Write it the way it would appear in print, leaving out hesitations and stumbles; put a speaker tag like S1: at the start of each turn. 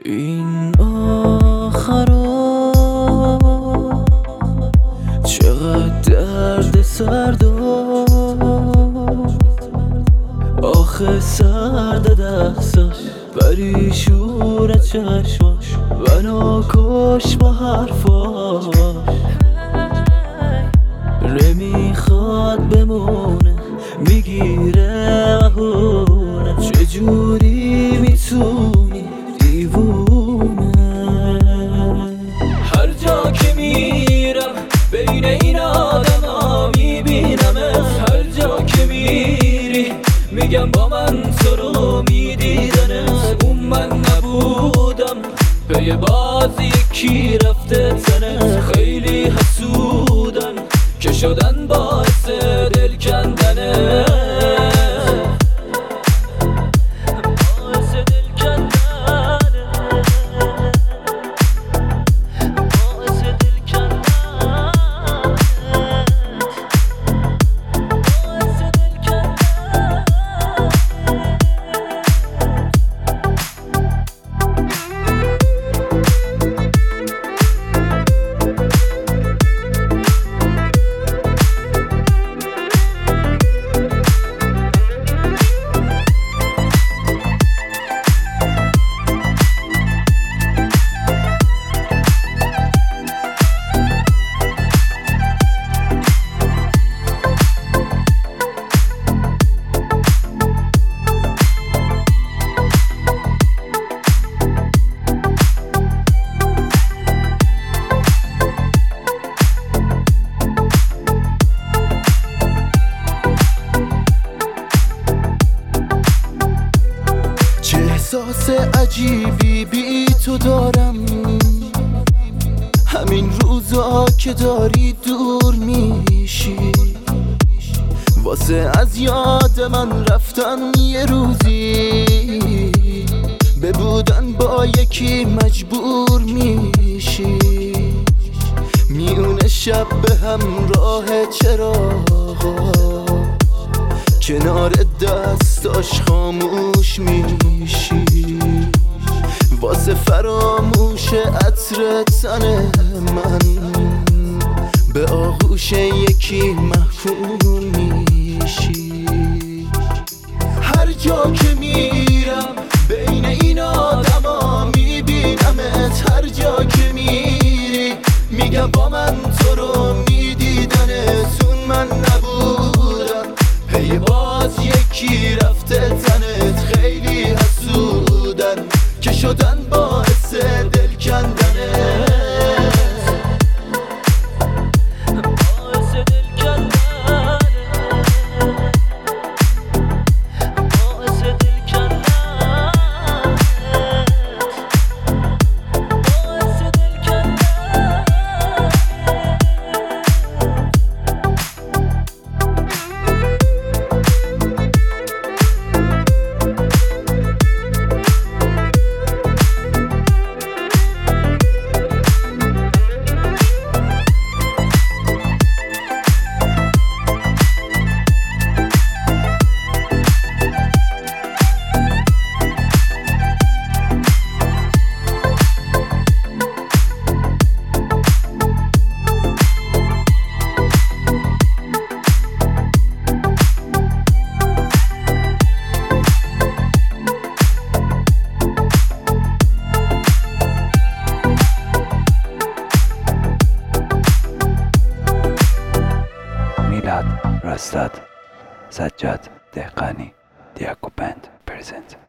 S1: این آخرا چقدر درد سر داشت، آخه سرد دستاش پریشون چشماش و ناکش با حرفاش. نمیخواد بمونه، میگیره مهونه، چجوری میتونی دیوونه؟ هر جا که میرم بین این آدم ها میبینمت، هر جا که میری میگم با من تو رو میدیدنت. اون من نبودم پی باز یکی رفته تنت، خیلی حسودن که شدن باعث دل کندنه.
S2: احساس عجیبی بی تو دارم، همین روزا که داری دور میشی، واسه از یاد من رفتن یه روزی، به بودن با یکی مجبور میشی. میونه شب به همراه چراغا، کنار دستاش خاموش میشی، واسه فراموش عطر تن من به آغوش یکی محکوم میشی. هر جا که میرم بین این آدما میبینمت، هر جا که میری میگم با من تو رو میدیدنت. اون من نبودم پی باز یکی رفته تنت، خیلی حسودن که شدن باعث دل کندنه.
S3: میلاد رستاد، سجاد دهقانی، دیاکو بند پرزنت.